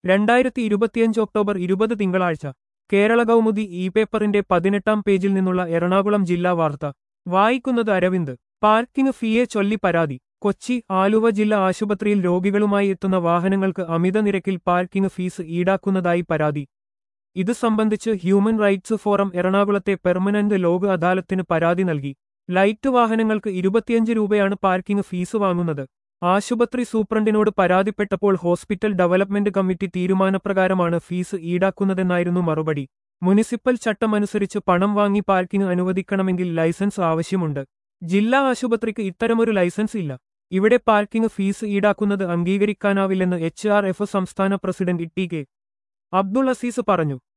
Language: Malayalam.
2025 ഒക്ടോബർ 20 തിങ്കളാഴ്ച കേരള കൗമുദി ഇ പേപ്പറിന്റെ 18-ാം പേജിൽ നിന്നുള്ള എറണാകുളം ജില്ലാ വാർത്ത വായിക്കുന്നത് അരവിന്ദ്. പാർക്കിംഗ് ഫീയെ ചൊല്ലി പരാതി. കൊച്ചി ആലുവ ജില്ലാ ആശുപത്രിയിൽ രോഗികളുമായി എത്തുന്ന വാഹനങ്ങൾക്ക് അമിത നിരക്കിൽ പാർക്കിംഗ് ഫീസ് ഈടാക്കുന്നതായി പരാതി. ഇത് സംബന്ധിച്ച് ഹ്യൂമൻ റൈറ്റ്സ് ഫോറം എറണാകുളത്തെ പെർമനന്റ് ലോക് അദാലത്തിന് പരാതി നൽകി. ലൈറ്റ് വാഹനങ്ങൾക്ക് 25 രൂപയാണ് പാർക്കിംഗ് ഫീസ് വാങ്ങുന്നത്. ആശുപത്രി സൂപ്രണ്ടിനോട് പരാതിപ്പെട്ടപ്പോൾ ഹോസ്പിറ്റൽ ഡെവലപ്മെന്റ് കമ്മിറ്റി തീരുമാനപ്രകാരമാണ് ഫീസ് ഈടാക്കുന്നതെന്നായിരുന്നു മറുപടി. മുനിസിപ്പൽ ചട്ടമനുസരിച്ച് പണം വാങ്ങി പാർക്കിംഗ് അനുവദിക്കണമെങ്കിൽ ലൈസൻസ് ആവശ്യമുണ്ട്. ജില്ലാ ആശുപത്രിക്ക് ഇത്തരമൊരു ലൈസൻസ് ഇല്ല. ഇവിടെ പാർക്കിംഗ് ഫീസ് ഈടാക്കുന്നത് അംഗീകരിക്കാനാവില്ലെന്ന് HRF സംസ്ഥാന president T K Abdul Aziz പറഞ്ഞു.